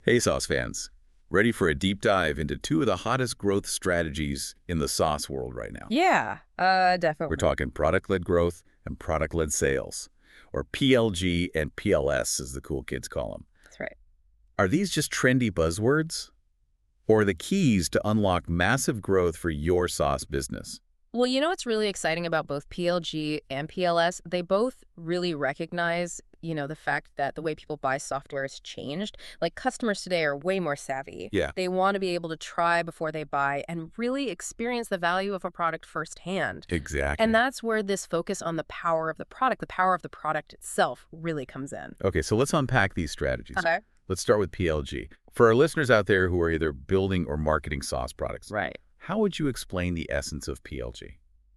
Hey, Sauce fans. Ready for a deep dive into two of the hottest growth strategies in the sauce world right now? Yeah, We're definitely. talking product-led growth and product-led sales, or PLG and PLS, as the cool kids call them. That's right. Are these just trendy buzzwords, or the keys to unlock massive growth for your sauce business? Well, you know what's really exciting about both PLG and PLS? They both really recognize, the fact that the way people buy software has changed. Like customers today are way more savvy. Yeah, They want to be able to try before they buy and really experience the value of a product firsthand. And exactly. that's where this focus on the power of the product itself really comes in. Okay, so let's unpack these strategies. Okay. Let's start with PLG. For our listeners out there who are either building or marketing sauce products, Right. how would you explain the essence of PLG?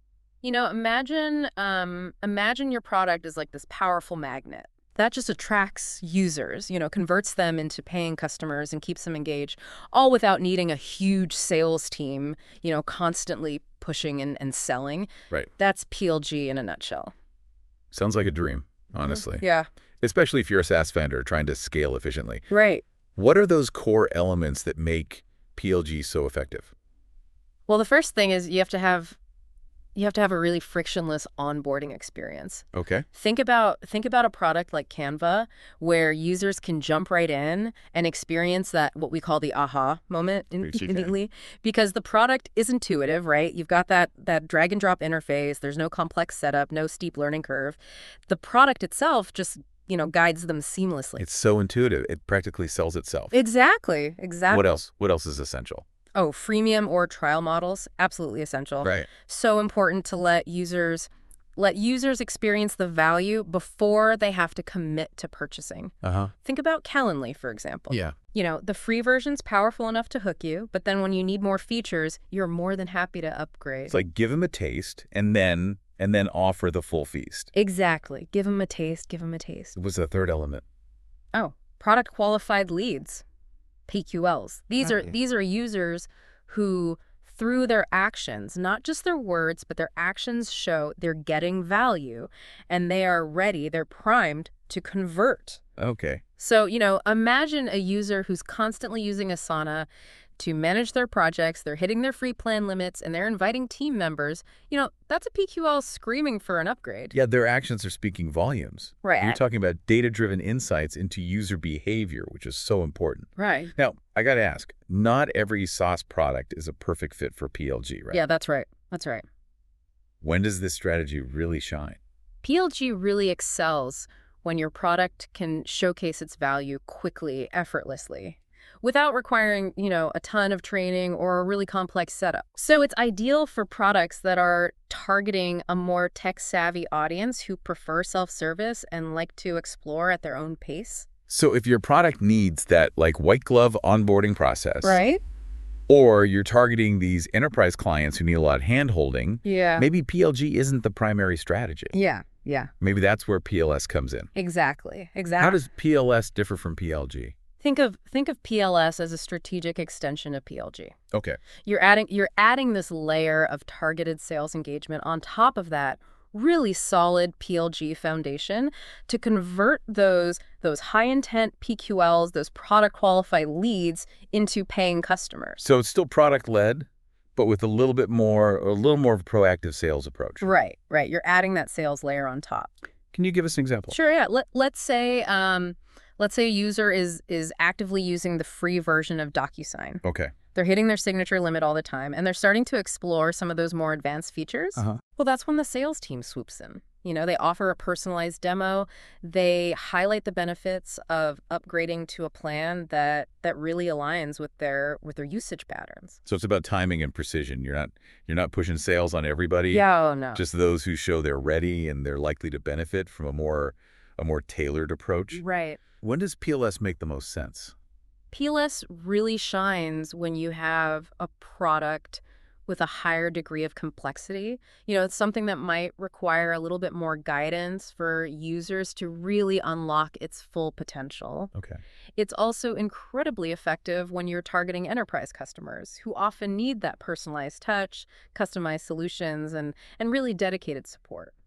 Imagine your product is like this powerful magnet that just attracts users, converts them into paying customers and keeps them engaged, all without needing a huge sales team, constantly pushing and selling. Right. That's PLG in a nutshell. Sounds like a dream, honestly. Yeah. Especially if you're a SaaS vendor trying to scale efficiently. Right. What are those core elements that make PLG so effective? Well, the first thing is you have to have a really frictionless onboarding experience. Okay. Think about a product like Canva where users can jump right in and experience that what we call the aha moment Which you can. immediately because the product is intuitive, right? You've got that drag and drop interface. There's no complex setup, no steep learning curve. The product itself just, guides them seamlessly. It's so intuitive. It practically sells itself. Exactly. What Exactly. else? What else is essential? Oh, freemium or trial models, absolutely essential. Right. So important to let users experience the value before they have to commit to purchasing. Uh-huh. Think about Calendly, for example. Yeah. The free version's powerful enough to hook you, but then when you need more features, you're more than happy to upgrade. It's like give them a taste and then offer the full feast. Exactly. Give them a taste, give them a taste. What's the third element? Oh, product qualified leads, PQLs. These are Right. these are users who through their actions, not just their words, but their actions show they're getting value and they are ready, they're primed to convert. Okay. So, imagine a user who's constantly using Asana to manage their projects, they're hitting their free plan limits, and they're inviting team members. That's a PQL screaming for an upgrade. Yeah, their actions are speaking volumes. Right. You're talking about data-driven insights into user behavior, which is so important. Right. Now, I got to ask, not every sauce product is a perfect fit for PLG, right? Yeah, that's right. That's right. When does this strategy really shine? PLG really excels when your product can showcase its value quickly, effortlessly, without requiring, a ton of training or a really complex setup. So it's ideal for products that are targeting a more tech-savvy audience who prefer self-service and like to explore at their own pace. So if your product needs that like white glove onboarding process, Right? or you're targeting these enterprise clients who need a lot of hand-holding, Yeah. maybe PLG isn't the primary strategy. Yeah. Yeah. Maybe that's where PLS comes in. Exactly. How Exactly. does PLS differ from PLG? Think of PLS as a strategic extension of PLG. Okay. You're adding this layer of targeted sales engagement on top of that really solid PLG foundation to convert those high intent PQLs, those product qualified leads into paying customers. So it's still product-led, but with a little more of a proactive sales approach. Right, right. You're adding that sales layer on top. Can you give us an example? Sure, yeah. Let's say a user is actively using the free version of DocuSign. Okay. They're hitting their signature limit all the time, and they're starting to explore some of those more advanced features. Uh-huh. Well, that's when the sales team swoops in. They offer a personalized demo. They highlight the benefits of upgrading to a plan that really aligns with their usage patterns. So it's about timing and precision. You're not pushing sales on everybody. Yeah, oh no. Just those who show they're ready and they're likely to benefit from a more tailored approach. Right. When does PLS make the most sense? PLS really shines when you have a product with a higher degree of complexity. It's something that might require a little bit more guidance for users to really unlock its full potential. Okay. It's also incredibly effective when you're targeting enterprise customers who often need that personalized touch, customized solutions, and really dedicated support.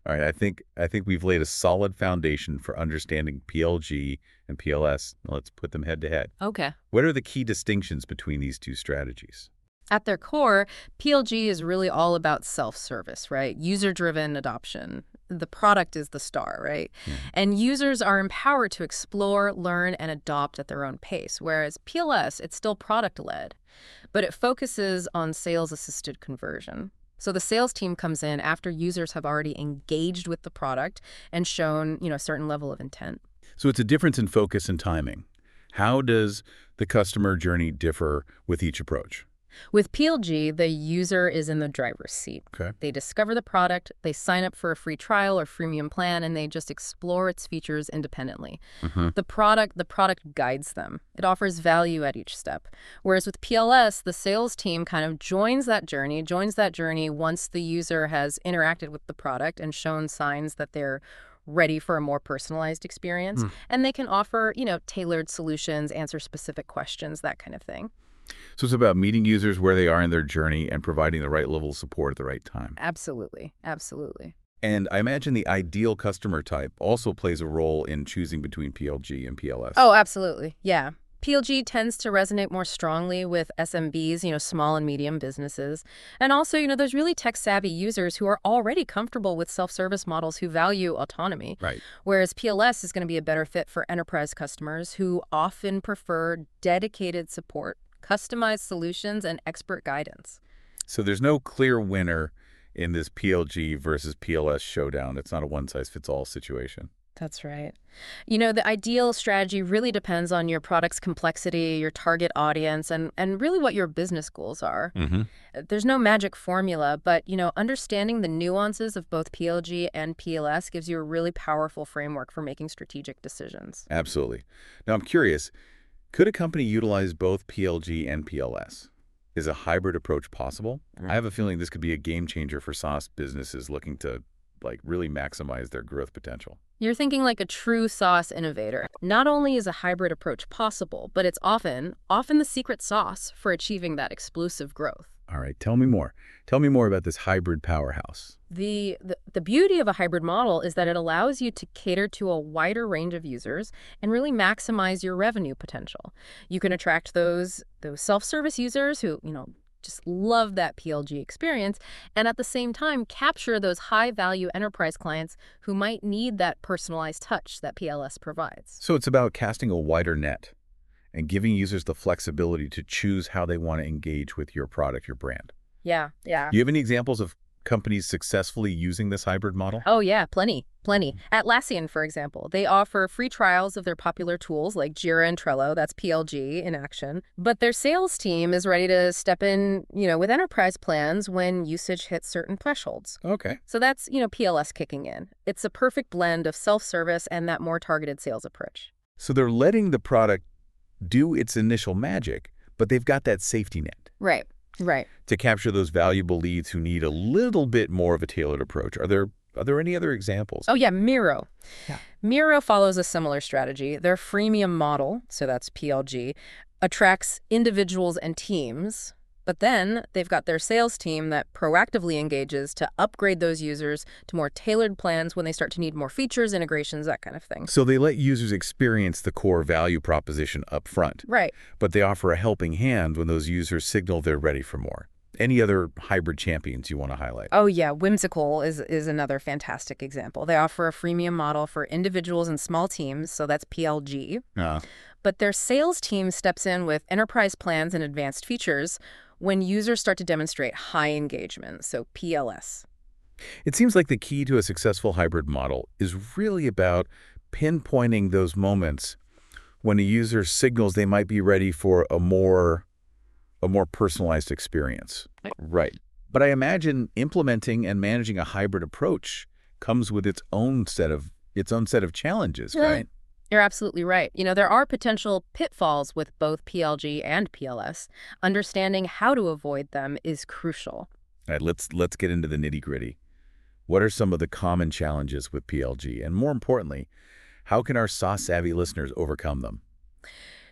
All right, I think we've laid a solid foundation for understanding PLG and PLS. Let's put them head to head. Okay. What are the key distinctions between these two strategies? At their core, PLG is really all about self-service, right? User-driven adoption. The product is the star, right? Yeah. And users are empowered to explore, learn, and adopt at their own pace, whereas PLS, it's still product-led, but it focuses on sales-assisted conversion. So the sales team comes in after users have already engaged with the product and shown, a certain level of intent. So it's a difference in focus and timing. How does the customer journey differ with each approach? With PLG, the user is in the driver's seat. Okay. They discover the product, they sign up for a free trial or freemium plan, and they just explore its features independently. The product guides them. It offers value at each step. Whereas with PLS, the sales team kind of joins that journey once the user has interacted with the product and shown signs that they're ready for a more personalized experience. And they can offer, tailored solutions, answer specific questions, that kind of thing. So it's about meeting users where they are in their journey and providing the right level of support at the right time. Absolutely. Absolutely. And I imagine the ideal customer type also plays a role in choosing between PLG and PLS. Oh, absolutely. Yeah. PLG tends to resonate more strongly with SMBs, small and medium businesses. And also, there's really tech-savvy users who are already comfortable with self-service models who value autonomy. Right. Whereas PLS is going to be a better fit for enterprise customers who often prefer dedicated support, customized solutions, and expert guidance. So there's no clear winner in this PLG versus PLS showdown. It's not a one-size-fits-all situation. That's right. The ideal strategy really depends on your product's complexity, your target audience, and really what your business goals are. There's no magic formula, but, understanding the nuances of both PLG and PLS gives you a really powerful framework for making strategic decisions. Absolutely. Now, I'm curious, could a company utilize both PLG and PLS? Is a hybrid approach possible? I have a feeling this could be a game changer for SaaS businesses looking to really maximize their growth potential. You're thinking like a true SaaS innovator. Not only is a hybrid approach possible, but it's often the secret sauce for achieving that explosive growth. All right, tell me more. Tell me more about this hybrid powerhouse. The beauty of a hybrid model is that it allows you to cater to a wider range of users and really maximize your revenue potential. You can attract those self-service users who, just love that PLG experience, and at the same time capture those high-value enterprise clients who might need that personalized touch that PLS provides. So it's about casting a wider net and giving users the flexibility to choose how they want to engage with your product, your brand. Yeah. Do you have any examples of companies successfully using this hybrid model? Oh, yeah, plenty. Atlassian, for example, they offer free trials of their popular tools like Jira and Trello. That's PLG in action. But their sales team is ready to step in, with enterprise plans when usage hits certain thresholds. Okay. So that's, PLS kicking in. It's a perfect blend of self-service and that more targeted sales approach. So they're letting the product do its initial magic, but they've got that safety net. Right. To capture those valuable leads who need a little bit more of a tailored approach. Are there any other examples? Oh, yeah, Miro. Miro follows a similar strategy. Their freemium model, so that's PLG, attracts individuals and teams, but then they've got their sales team that proactively engages to upgrade those users to more tailored plans when they start to need more features, integrations, that kind of thing. So they let users experience the core value proposition up front. Right. But they offer a helping hand when those users signal they're ready for more. Any other hybrid champions you want to highlight? Oh, yeah. Whimsical is another fantastic example. They offer a freemium model for individuals and small teams, so that's PLG. But their sales team steps in with enterprise plans and advanced features when users start to demonstrate high engagement, so PLS. It seems like the key to a successful hybrid model is really about pinpointing those moments when a user signals they might be ready for a more personalized experience. Right. But I imagine implementing and managing a hybrid approach comes with its own set of challenges, right? You're absolutely right. There are potential pitfalls with both PLG and PLS. Understanding how to avoid them is crucial. All right, let's get into the nitty-gritty. What are some of the common challenges with PLG? And more importantly, how can our SaaS-savvy listeners overcome them?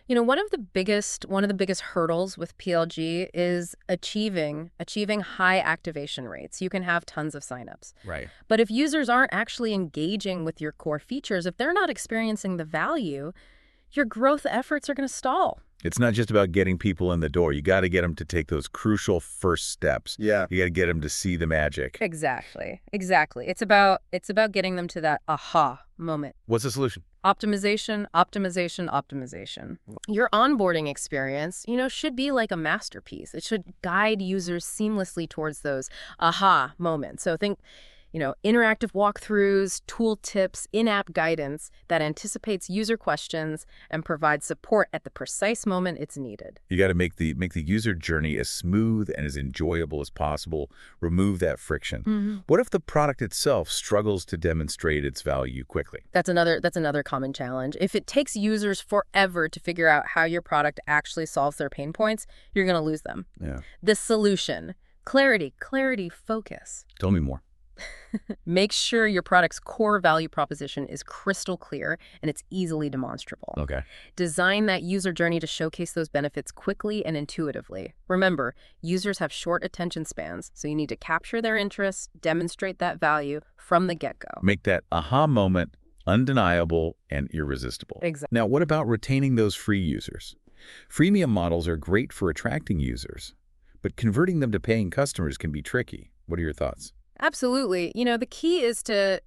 One of the biggest hurdles with PLG is achieving high activation rates. You can have tons of signups. Right. But if users aren't actually engaging with your core features, if they're not experiencing the value, your growth efforts are going to stall. It's not just about getting people in the door. You got to get them to take those crucial first steps. Yeah. You got to get them to see the magic. Exactly. It's about getting them to that aha moment. What's the solution? Optimization, optimization, optimization. Your onboarding experience, should be like a masterpiece. It should guide users seamlessly towards those aha moments. So think, interactive walkthroughs, tool tips, in-app guidance that anticipates user questions and provides support at the precise moment it's needed. You got to make the user journey as smooth and as enjoyable as possible. Remove that friction. What if the product itself struggles to demonstrate its value quickly? That's another common challenge. If it takes users forever to figure out how your product actually solves their pain points, you're going to lose them. Yeah. The solution: clarity, focus. Tell me more. Make sure your product's core value proposition is crystal clear and it's easily demonstrable. Okay. Design that user journey to showcase those benefits quickly and intuitively. Remember, users have short attention spans, so you need to capture their interests, demonstrate that value from the get-go. Make that aha moment undeniable and irresistible. Exactly. Now, what about retaining those free users? Freemium models are great for attracting users, but converting them to paying customers can be tricky. What are your thoughts? Absolutely. The key is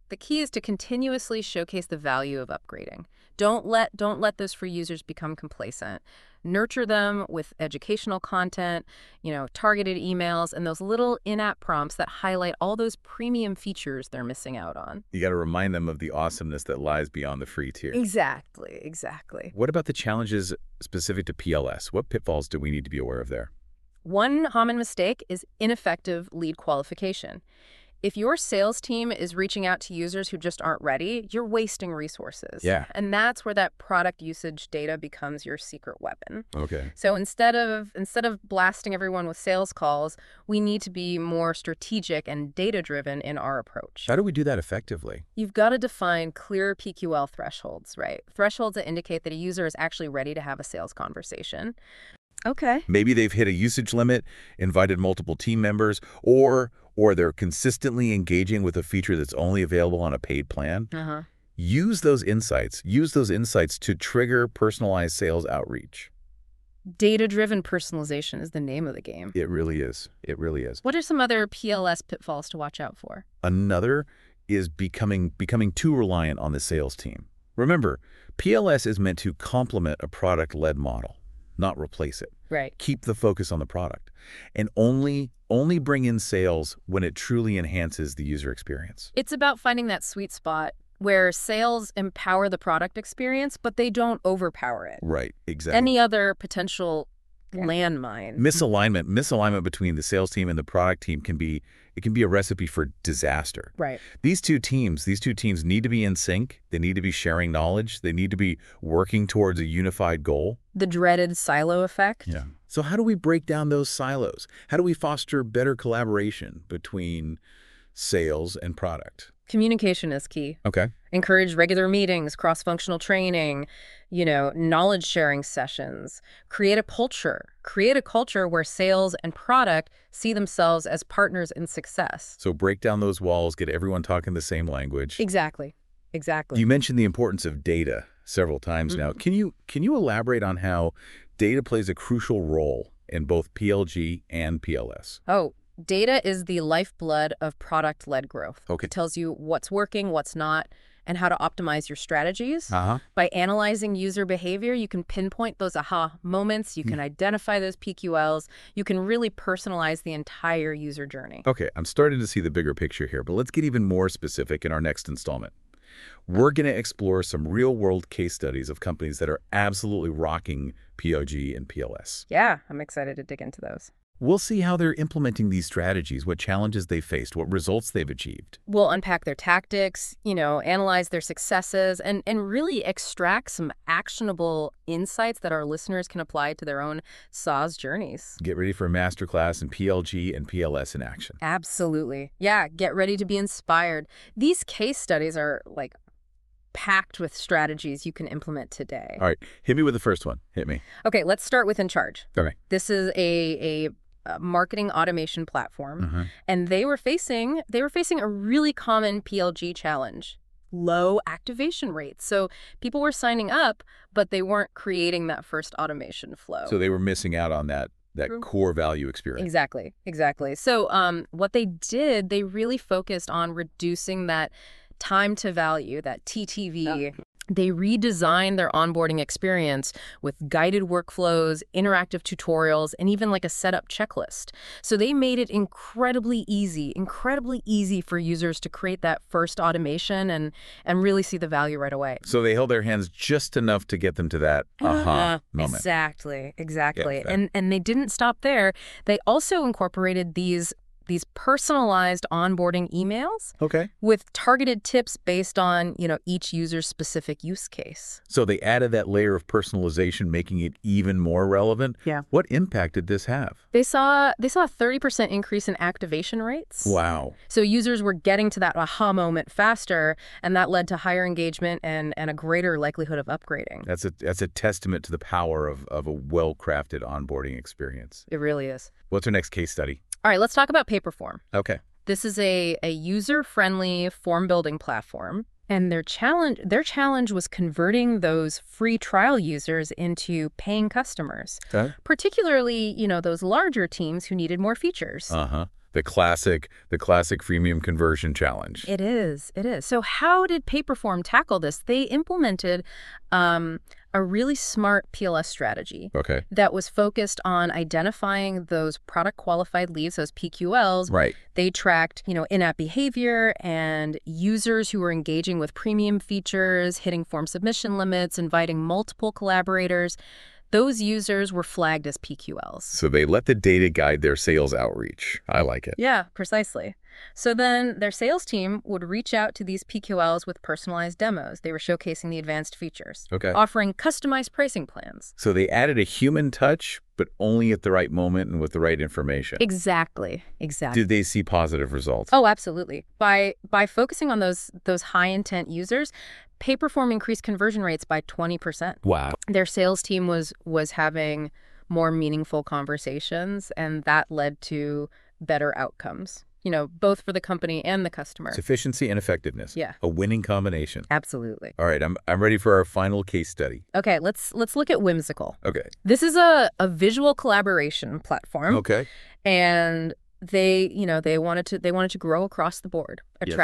to continuously showcase the value of upgrading. Don't let those free users become complacent. Nurture them with educational content, targeted emails, and those little in-app prompts that highlight all those premium features they're missing out on. You got to remind them of the awesomeness that lies beyond the free tier. Exactly. What about the challenges specific to PLS? What pitfalls do we need to be aware of there? One common mistake is ineffective lead qualification. If your sales team is reaching out to users who just aren't ready, you're wasting resources. Yeah. And that's where that product usage data becomes your secret weapon. Okay. So instead of blasting everyone with sales calls, we need to be more strategic and data-driven in our approach. How do we do that effectively? You've got to define clear PQL thresholds, right? Thresholds that indicate that a user is actually ready to have a sales conversation. Okay. Maybe they've hit a usage limit, invited multiple team members, or they're consistently engaging with a feature that's only available on a paid plan. Use those insights to trigger personalized sales outreach. Data-driven personalization is the name of the game. It really is. What are some other PLS pitfalls to watch out for? Another is becoming too reliant on the sales team. Remember, PLS is meant to complement a product-led model, not replace it. Right. Keep the focus on the product. And only bring in sales when it truly enhances the user experience. It's about finding that sweet spot where sales empower the product experience, but they don't overpower it. Right, exactly. Any other potential landmine? Misalignment between the sales team and the product team can be a recipe for disaster. Right. These two teams need to be in sync. They need to be sharing knowledge. They need to be working towards a unified goal. The dreaded silo effect. Yeah. So how do we break down those silos? How do we foster better collaboration between sales and product? Communication is key. Okay. Encourage regular meetings, cross-functional training, knowledge sharing sessions. Create a culture where sales and product see themselves as partners in success. So break down those walls, get everyone talking the same language. Exactly. You mentioned the importance of data several times now. Can you elaborate on how data plays a crucial role in both PLG and PLS? Oh, data is the lifeblood of product-led growth. Okay. It tells you what's working, what's not, and how to optimize your strategies. By analyzing user behavior, you can pinpoint those aha moments, you can identify those PQLs, you can really personalize the entire user journey. Okay, I'm starting to see the bigger picture here, but let's get even more specific in our next installment. We're going to explore some real-world case studies of companies that are absolutely rocking PLG and PLS. Yeah, I'm excited to dig into those. We'll see how they're implementing these strategies, what challenges they faced, what results they've achieved. We'll unpack their tactics, analyze their successes, and really extract some actionable insights that our listeners can apply to their own SaaS journeys. Get ready for a masterclass in PLG and PLS in action. Absolutely. Yeah, get ready to be inspired. These case studies are packed with strategies you can implement today. All right. Hit me with the first one. Hit me. Okay, let's start with InCharge. Okay. This is a marketing automation platform, and they were facing a really common PLG challenge: low activation rates. So people were signing up, but they weren't creating that first automation flow. So they were missing out on that core value experience. Exactly. So what they did, they really focused on reducing that time to value, that TTV. They redesigned their onboarding experience with guided workflows, interactive tutorials, and even like a setup checklist. So they made it incredibly easy for users to create that first automation and really see the value right away. So they held their hands just enough to get them to that aha moment. Exactly. Yeah, And they didn't stop there. They also incorporated these personalized onboarding emails with targeted tips based on, each user's specific use case. So they added that layer of personalization, making it even more relevant. Yeah. What impact did this have? They saw a 30% increase in activation rates. Wow. So users were getting to that aha moment faster, and that led to higher engagement and a greater likelihood of upgrading. That's a testament to the power of a well-crafted onboarding experience. It really is. What's our next case study? All right, let's talk about Paperform. Okay. This is a user-friendly form-building platform, and their challenge was converting those free trial users into paying customers, particularly, those larger teams who needed more features. The classic freemium conversion challenge. It is. So how did Paperform tackle this? They implemented a really smart PLS strategy that was focused on identifying those product qualified leads, those PQLs. Right. They tracked, in-app behavior and users who were engaging with premium features, hitting form submission limits, inviting multiple collaborators. Those users were flagged as PQLs. So they let the data guide their sales outreach. I like it. Yeah, precisely. So then their sales team would reach out to these PQLs with personalized demos. They were showcasing the advanced features, offering customized pricing plans. So they added a human touch, but only at the right moment and with the right information. Exactly. Did they see positive results? Oh, absolutely. By focusing on those high intent users, Paperform increased conversion rates by 20%. Wow. Their sales team was having more meaningful conversations, and that led to better outcomes, both for the company and the customer. It's efficiency and effectiveness. Yeah. A winning combination. Absolutely. All right, I'm ready for our final case study. Okay, let's look at Whimsical. Okay. This is a visual collaboration platform. Okay. And they wanted to grow across the board,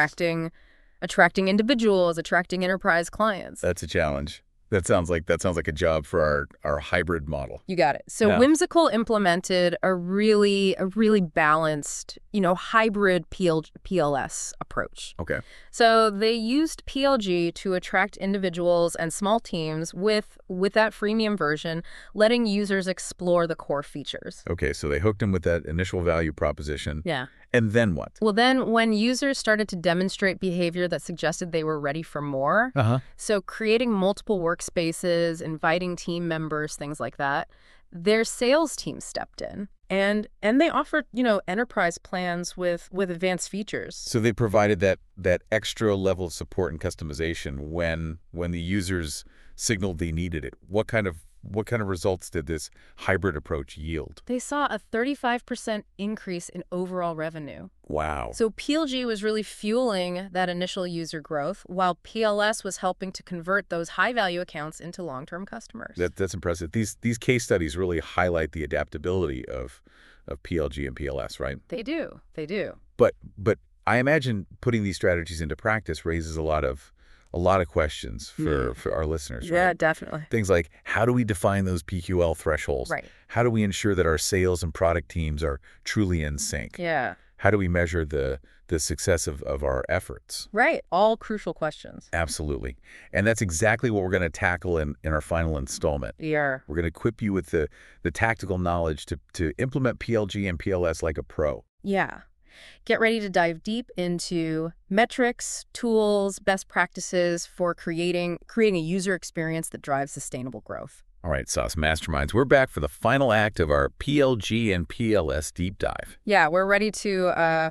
attracting individuals, attracting enterprise clients. That's a challenge. That sounds like a job for our hybrid model. You got it. So Whimsical implemented a really balanced, hybrid PLS approach. Okay. So they used PLG to attract individuals and small teams with that freemium version, letting users explore the core features. Okay, so they hooked them with that initial value proposition. Yeah. And then what? Well, then when users started to demonstrate behavior that suggested they were ready for more, so creating multiple workspaces, inviting team members, things like that, their sales team stepped in. And they offered, enterprise plans with advanced features. So they provided that extra level of support and customization when the users signaled they needed it. What kind of results did this hybrid approach yield? They saw a 35% increase in overall revenue. Wow. So PLG was really fueling that initial user growth, while PLS was helping to convert those high-value accounts into long-term customers. That's impressive. These case studies really highlight the adaptability of PLG and PLS, right? They do. But I imagine putting these strategies into practice raises a lot of questions for our listeners. Yeah, right? definitely. Things like, how do we define those PQL thresholds? Right. How do we ensure that our sales and product teams are truly in sync? Yeah. How do we measure the success of our efforts? Right. All crucial questions. Absolutely. And that's exactly what we're going to tackle in our final installment. Yeah. We're going to equip you with the tactical knowledge to implement PLG and PLS like a pro. Yeah. Get ready to dive deep into metrics, tools, best practices for creating a user experience that drives sustainable growth. All right, Sauce Masterminds, we're back for the final act of our PLG and PLS deep dive. Yeah, we're ready to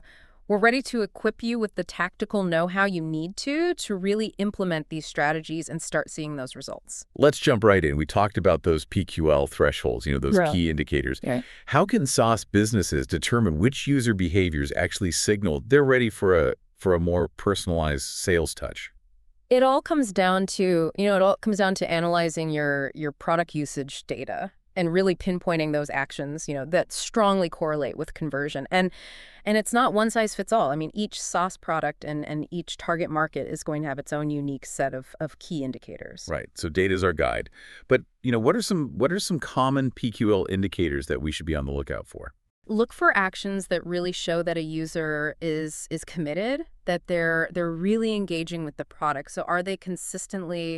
We're ready to equip you with the tactical know-how you need to really implement these strategies and start seeing those results. Let's jump right in. We talked about those PQL thresholds, those Right. key indicators. Yeah. How can SaaS businesses determine which user behaviors actually signal they're ready for a more personalized sales touch? It all comes down to, analyzing your product usage data and really pinpointing those actions, that strongly correlate with conversion. And it's not one size fits all. I mean, each SaaS product and each target market is going to have its own unique set of key indicators. Right. So data is our guide. But, what are some common PQL indicators that we should be on the lookout for? Look for actions that really show that a user is committed, that they're really engaging with the product. So are they consistently,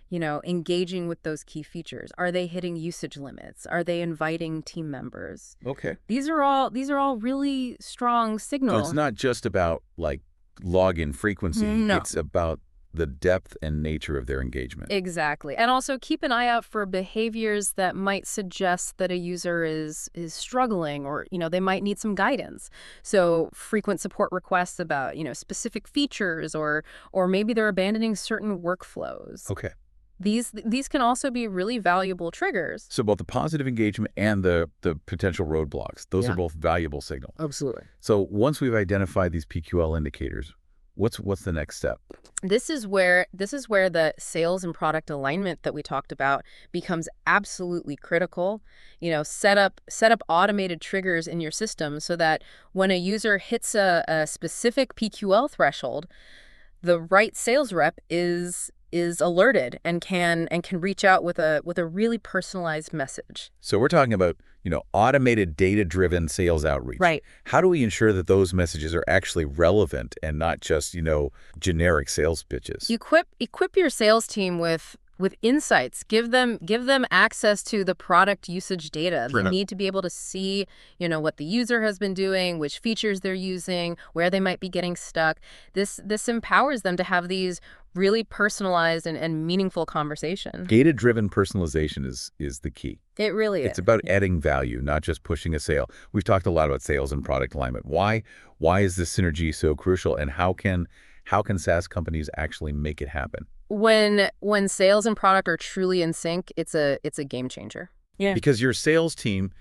engaging with those key features? Are they hitting usage limits? Are they inviting team members? Okay. These are all really strong So signals. it's not just about like login frequency. No. It's about the depth and nature of their engagement. Exactly. And also keep an eye out for behaviors that might suggest that a user is struggling or, they might need some guidance. So frequent support requests about, specific features or maybe they're abandoning certain workflows. Okay. These can also be really valuable triggers. So both the positive engagement and the potential roadblocks, those Yeah. are both valuable signals. Absolutely. So once we've identified these PQL indicators, what's the next step? This is where the sales and product alignment that we talked about becomes absolutely critical. Set up automated triggers in your system so that when a user hits a specific PQL threshold, the right sales rep is alerted and can reach out with a really personalized message. So we're talking about, automated data-driven sales outreach. Right. How do we ensure that those messages are actually relevant and not just, generic sales pitches? Equip your sales team with insights. Give them access to the product usage data. They Right. need to be able to see, what the user has been doing, which features they're using, where they might be getting stuck. This empowers them to have these really personalized and meaningful conversations. Data-driven personalization is the key. It really is. It's about adding value, not just pushing a sale. We've talked a lot about sales and product alignment. Why is this synergy so crucial, and how can SaaS companies actually make it happen? When sales and product are truly in sync, it's a game changer. Yeah. Because your sales team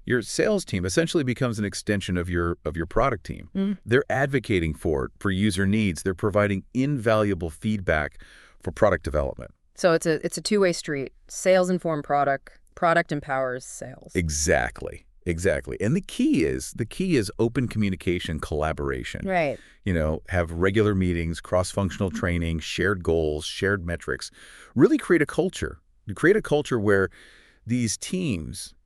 essentially becomes an extension of your product team. Mhm. They're advocating for user needs. They're providing invaluable feedback for product development. So it's a two-way street. Sales inform product empowers sales. Exactly. And the key is open communication, collaboration. Right. Have regular meetings, cross-functional training, shared goals, shared metrics. Really create a culture. You create a culture where these teams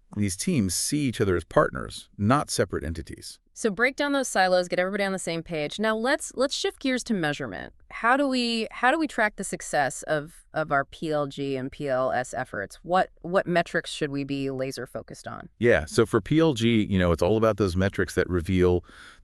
see each other as partners, not separate entities. So break down those silos, get everybody on the same page. Now let's shift gears to measurement. How do we track the success of our PLG and PLS efforts? What metrics should we be laser focused on? Yeah, so for PLG, it's all about those metrics that reveal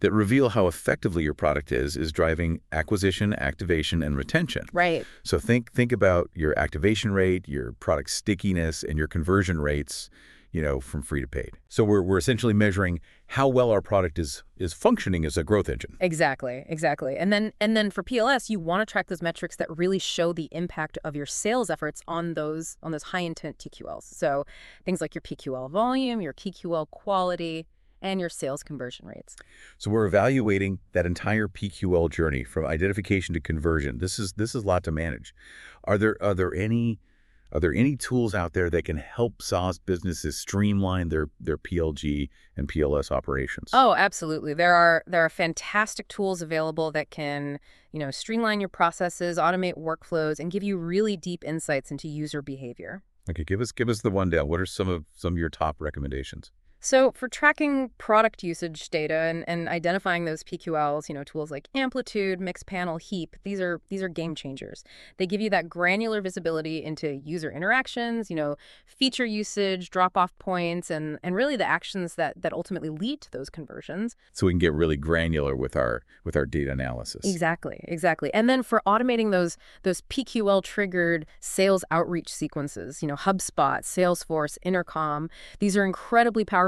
how effectively your product is driving acquisition, activation, and retention. Right. So think about your activation rate, your product stickiness, and your conversion rates, from free to paid. So we're essentially measuring how well our product is functioning as a growth engine. Exactly. And then for PLS, you want to track those metrics that really show the impact of your sales efforts on those high intent TQLs. So things like your PQL volume, your PQL quality, and your sales conversion rates. So we're evaluating that entire PQL journey from identification to conversion. This is a lot to manage. Are there any tools out there that can help SaaS businesses streamline their PLG and PLS operations? Oh, absolutely. There are fantastic tools available that can, streamline your processes, automate workflows, and give you really deep insights into user behavior. Okay, give us the rundown. What are some of your top recommendations? So for tracking product usage data and identifying those PQLs, tools like Amplitude, Mixpanel, Heap, these are game changers. They give you that granular visibility into user interactions, feature usage, drop-off points, and really the actions that ultimately lead to those conversions. So we can get really granular with our data analysis. Exactly. And then for automating those PQL triggered sales outreach sequences, HubSpot, Salesforce, Intercom, these are incredibly powerful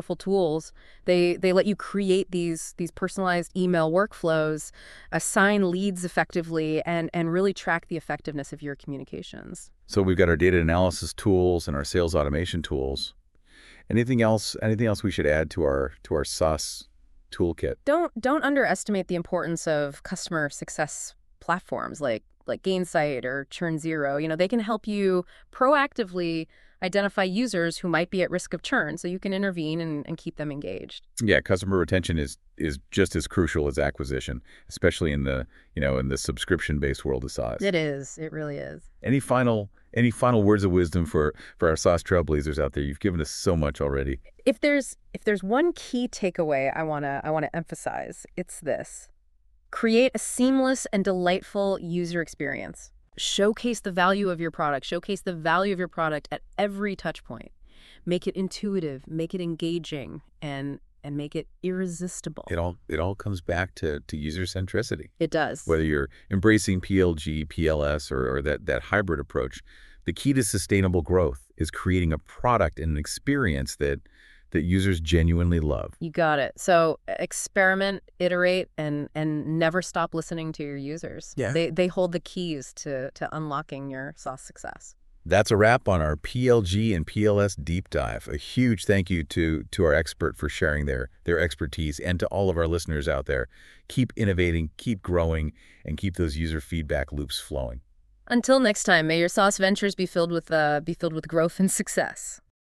powerful tools. They let you create these personalized email workflows, assign leads effectively, and really track the effectiveness of your communications. So we've got our data analysis tools and our sales automation tools. Anything else we should add to our SaaS toolkit? Don't underestimate the importance of customer success platforms like Gainsight or ChurnZero. They can help you proactively identify users who might be at risk of churn, so you can intervene and keep them engaged. Yeah, customer retention is just as crucial as acquisition, especially in the subscription-based world of SaaS. It is. It really is. Any final words of wisdom for our SaaS trailblazers out there? You've given us so much already. If there's one key takeaway I wanna emphasize, it's this: create a seamless and delightful user experience. Showcase the value of your product. Showcase the value of your product at every touch point. Make it intuitive, make it engaging, and make it irresistible. It all comes back to user centricity. It does. Whether you're embracing PLG, PLS, or that hybrid approach, the key to sustainable growth is creating a product and an experience that users genuinely love. You got it. So experiment, iterate, and never stop listening to your users. Yeah. They hold the keys to unlocking your SaaS success. That's a wrap on our PLG and PLS deep dive. A huge thank you to our expert for sharing their expertise, and to all of our listeners out there. Keep innovating, keep growing, and keep those user feedback loops flowing. Until next time, may your SaaS ventures be filled with growth and success.